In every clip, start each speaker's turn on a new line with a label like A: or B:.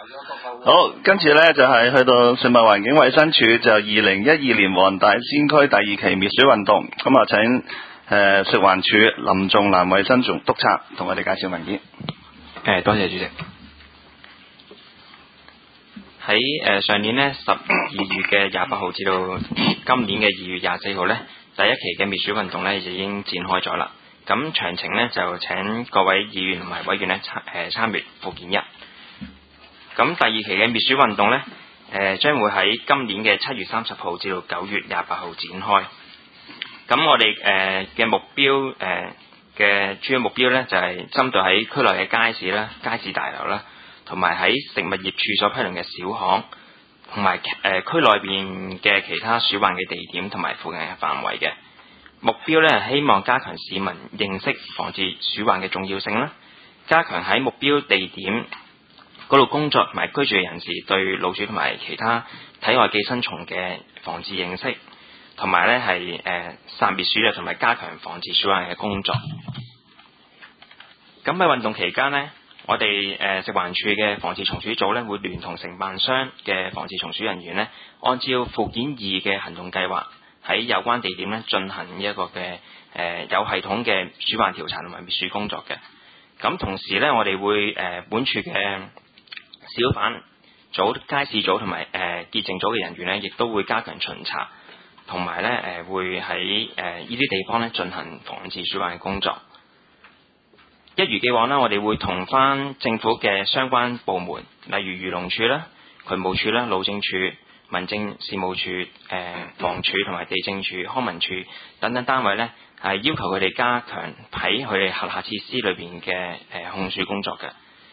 A: 好，跟住呢就係去到食物環境衞生署就2012年黃大仙區第2期滅鼠運動，咁啊請食環署林仲蘭衞生總督察同我哋介紹文件。
B: 多謝主席。喺上年呢12月嘅28號至到今年嘅2月24號呢，第1期嘅滅鼠運動呢就已經展開咗啦。咁詳情呢就請各位議員同埋委員呢參閱附件1。咁第2期嘅滅鼠運動呢，將會喺今年嘅7月30號至到9月28號展開。咁我哋嘅目標嘅主要目標呢，就係針對喺區內嘅街市啦、街市大樓啦，同埋喺食物業處所批量嘅小巷，同埋區內邊嘅其他鼠患嘅地點同埋附近嘅範圍嘅目標呢，係希望加強市民認識防治鼠患嘅重要性啦，加強喺目標地點嗰度工作同埋居住嘅人士對老鼠同埋其他體外寄生蟲嘅防治認識，同埋呢係殺滅鼠藥同埋加強防治鼠患嘅工作。咁喺運動期間呢，我哋食環署嘅防治蟲鼠組呢，會聯同承辦商嘅防治蟲鼠人員呢，按照附件2嘅行動計劃，喺有關地點呢進行一個嘅有系統嘅鼠患調查同埋滅鼠工作嘅。咁同時呢，我哋會本處嘅小販組、街市組同埋潔淨組嘅人員呢，亦都會加強巡查，同埋呢會喺呢啲地方呢進行防治鼠患嘅工作。一如既往啦，我哋會同翻政府嘅相關部門，例如漁農署啦、渠務署啦、路政署、民政事務處、房署同埋地政署、康文署等等單位呢，係要求佢哋加強喺佢哋轄下設施裏邊嘅控鼠工作嘅。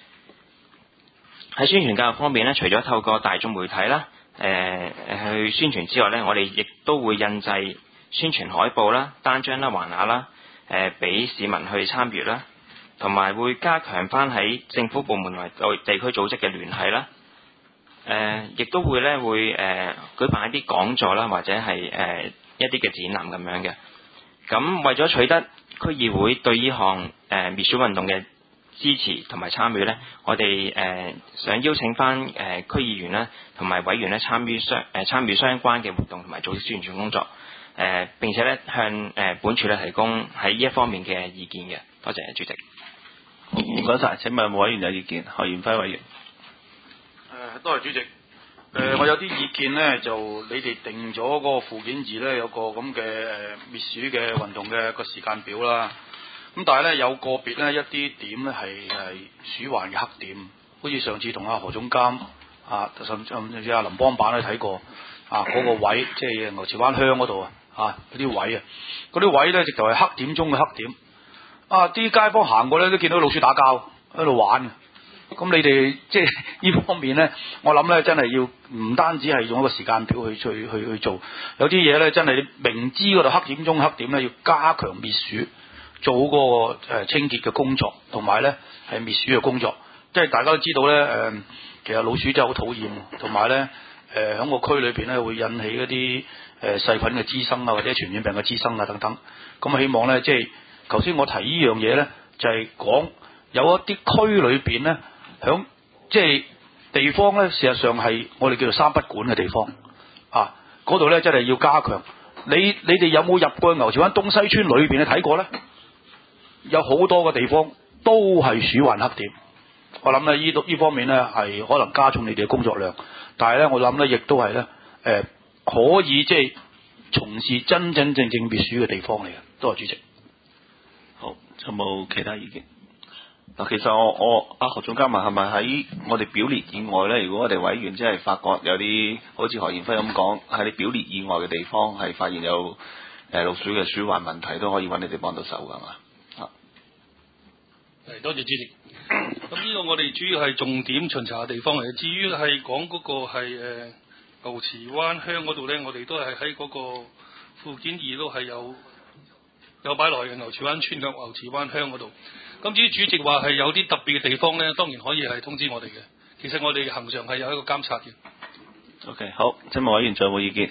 B: 喺宣傳教育方面呢，除咗透過大眾媒體啦，去宣傳之外呢，我哋亦都會印製宣傳海報啦、單張啦、橫額啦，俾市民去參與啦，同埋會加強翻喺政府部門同地區組織嘅聯繫啦。亦都會舉辦一啲講座啦，或者係一啲嘅展覽咁樣嘅。咁為咗取得區議會對呢項滅鼠運動嘅支持同埋參與呢，我哋想邀請翻區議員啦同埋委員咧參與相關嘅活動同埋組織宣傳工作。並且咧向本署咧提供喺呢一方面嘅意見嘅。多謝主席。
A: 唔該晒，請問有冇委員有意見？何賢輝委員。
C: 多謝主席。我有啲意見呢，就你哋定咗嗰個附件2呢，有個咁嘅滅鼠嘅運動嘅個時間表啦。咁但係呢，有個別呢一啲點呢係鼠患嘅黑點，好似上次同阿何總監甚至阿林邦板咧睇過嗰個位，即係牛池灣鄉嗰度嗰啲位嗰啲位呢，直頭係黑點中嘅黑點。啲街坊行過呢，都見到老鼠打交喺度玩嘅。咁你哋即係呢方面呢，我諗呢真係要唔單止係用一個時間表去做，有啲嘢呢真係你明知嗰度黑點中黑點呢，要加強滅鼠，做嗰個清潔嘅工作，同埋呢係滅鼠嘅工作。即係大家都知道呢，其實老鼠真係好討厭，同埋呢喺個區裏邊呢會引起一啲細菌嘅滋生或者傳染病嘅滋生等等。咁希望呢，即係頭先我提呢樣嘢呢，就係講有一啲區裏邊呢。響即係地方咧，事實上係我哋叫做三不管嘅地方嗰度咧真係要加強。你哋有冇入過牛池灣東西村裏邊咧睇過咧？有好多個地方都係鼠患黑點。我諗咧呢方面咧係可能加重你哋嘅工作量，但係咧我諗咧亦都係咧可以即係從事真真正正滅鼠嘅地方嚟嘅。多謝主席。
A: 好，有冇其他意見？嗱，其實我何總監問係咪喺我哋表列以外咧？如果我哋委員即係發覺有啲好似何賢輝咁講，喺你表列以外嘅地方係發現有老鼠嘅鼠患問題，都可以揾你哋幫到手㗎嘛？
D: 多謝主席。咁呢個我哋主要係重點巡查嘅地方嚟嘅。至於係講嗰個係牛池灣鄉嗰度咧，我哋都係喺嗰個附件2都係有擺落嘅牛池灣村嘅牛池灣鄉嗰度。咁至於主席話係有啲特別嘅地方咧，當然可以係通知我哋嘅。其實我哋恆常係有一個監察嘅。
A: OK， 好，請問委員仲有冇意見？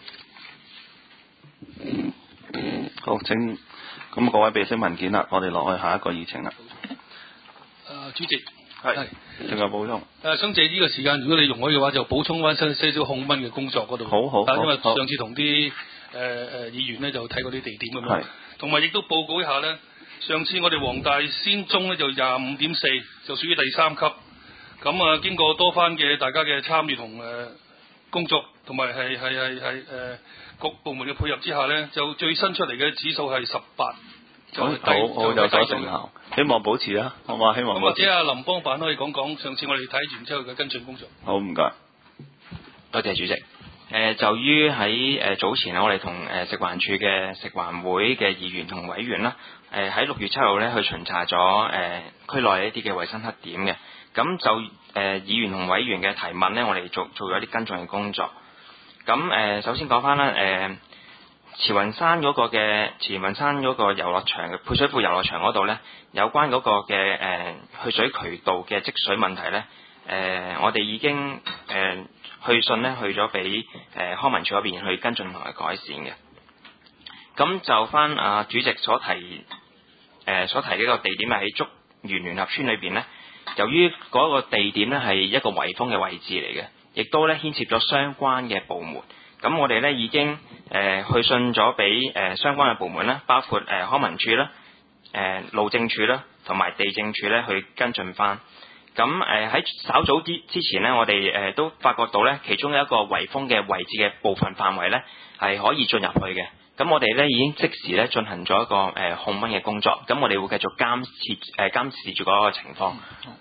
A: 好，請咁各位備悉文件啦，我哋落去下一個議程啦。
D: 主席，
A: 係，仲有補充。
D: 想借呢個時間，如果你容許嘅話，就補充翻些少控温嘅工作嗰度。
A: 好。
D: 因為上次同啲議員咧就睇過啲地點咁樣，同埋亦都報告一下咧。上次我哋黃大仙中咧就25.4，就屬於第3級。咁啊，經過多番嘅大家嘅參與同工作，同埋係各部門嘅配合之下咧，就最新出嚟嘅指數係18。
A: 好有所成效，希望保持啦，好嘛？希望。咁
D: 或者阿林邦辦可以講講上次我哋睇完之後嘅跟進工作。
A: 好，唔該，
B: 多謝主席。就於喺早前我哋同食環署嘅食環會嘅議員同委員啦，喺6月7號咧去巡查咗區內一啲嘅衞生黑點嘅。咁就議員同委員嘅提問咧，我哋做咗啲跟進嘅工作。咁首先講翻啦，慈雲山嗰個遊樂場嘅配水庫遊樂場嗰度咧，有關嗰個嘅去水渠道嘅積水問題咧，我哋已經去信咧去咗俾康文署嗰邊去跟進同埋改善嘅。咁就翻主席所提嘅一個地點係喺竹園聯合村裏邊咧，由於嗰個地點咧係一個圍封嘅位置嚟嘅，亦都咧牽涉咗相關嘅部門。咁我哋咧已經去信咗俾相關嘅部門啦，包括康文署啦、路政署啦同埋地政署咧去跟進翻。咁喺稍早之前咧，我哋都發覺到咧，其中有一個圍封嘅位置嘅部分範圍咧係可以進入去嘅。咁我哋咧已經即時咧進行咗一個控温嘅工作。咁我哋會繼續監視住嗰個情況。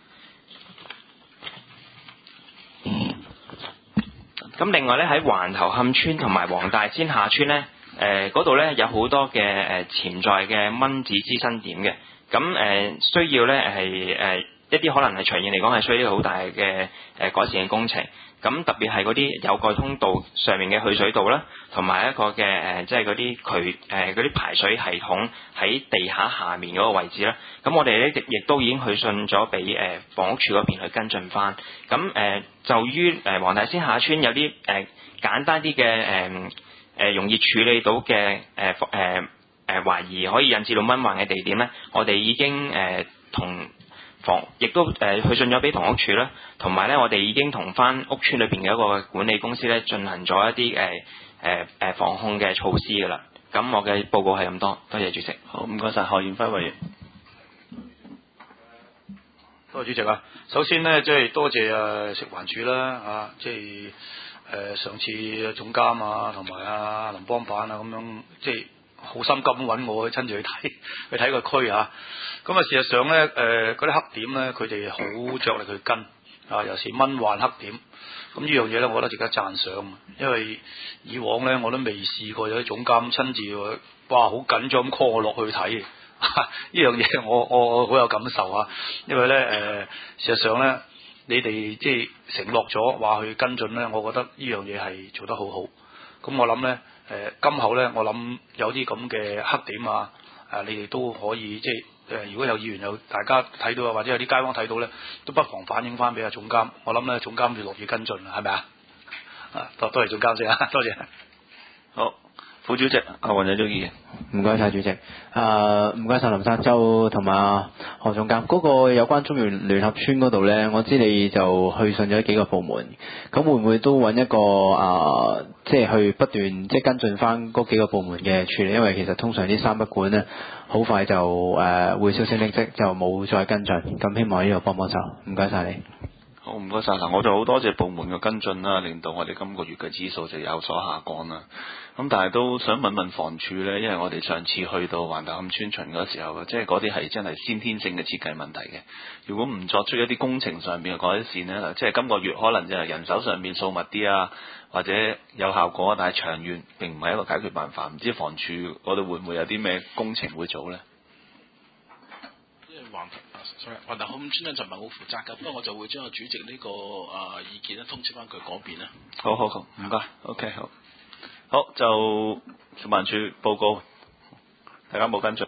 B: 咁另外咧喺環頭磡村同埋黃大仙下村咧，嗰度咧有好多嘅潛在嘅蚊子滋生點嘅。咁需要咧係一啲可能係長遠嚟講係需要好大嘅改善嘅工程。咁特別係嗰啲有蓋通道上面嘅去水道啦，同埋一個嘅即係嗰啲嗰啲排水系統喺地下面嗰個位置啦。咁我哋咧亦都已經去信咗俾房屋署嗰邊去跟進翻。咁就於黃大仙下村有啲簡單啲嘅容易處理到嘅懷疑可以引致到蚊患嘅地點咧，我哋已經亦都去信咗俾房屋署啦，同埋咧我哋已經同翻屋邨裏邊嘅一個管理公司咧進行咗一啲防控嘅措施噶啦。咁我嘅報告係咁多，多謝主席。
A: 好，唔該晒何賢輝委員。
C: 多謝主席啊！首先呢，即係多謝食環署啦，即係上次總監啊，同埋林邦辦啊咁樣，即係好心急咁揾我去親自去睇個區啊。咁事實上咧，嗰啲黑點咧，佢哋好着力去跟尤其是蚊患黑點。咁呢樣嘢咧，我覺得值得讚賞，因為以往咧我都未試過有啲總監親自哇好緊張咁 call 我落去睇。呢樣嘢我好有感受啊！因為咧事實上咧，你哋即係承諾咗話去跟進咧，我覺得呢樣嘢係做得好好。咁我諗咧今後咧，我諗有啲咁嘅黑點你哋都可以即係如果有議員有大家睇到或者有啲街坊睇到咧，都不妨反映翻俾總監。我諗咧總監要落去跟進係咪啊？多謝總監先多謝。
A: 好。副主席黃振中議員，
E: 唔該晒主席。唔該晒林生周同埋何總監。嗰個有關中原聯合村嗰度咧，我知你就去信咗幾個部門，咁會唔會都揾一個即係去不斷即係跟進翻嗰幾個部門嘅處理？因為其實通常啲三不管咧，好快就會銷聲匿跡，就冇再跟進。咁希望呢度幫幫手，唔該晒你。
A: 好，唔該晒。嗱，我就好多謝部門嘅跟進啦，令到我哋今個月嘅指數就有所下降啦。咁但係都想問問房署呢，因為我哋上次去到環頭磡村巡嗰時候，即係嗰啲係真係先天性嘅設計問題嘅。如果唔作出一啲工程上面嘅改善呢，即係今個月可能就係人手上面數密啲或者有效果，但係長遠並唔係一個解決辦法。唔知房署嗰度會唔會有啲咩工程會做呢？
F: 環頭磡村咧就唔係好負責㗎，不過我就會將個主席呢個意見咧通知翻佢嗰邊啦。
A: 好，唔該 ，OK，好，就食環署報告，大家冇跟進。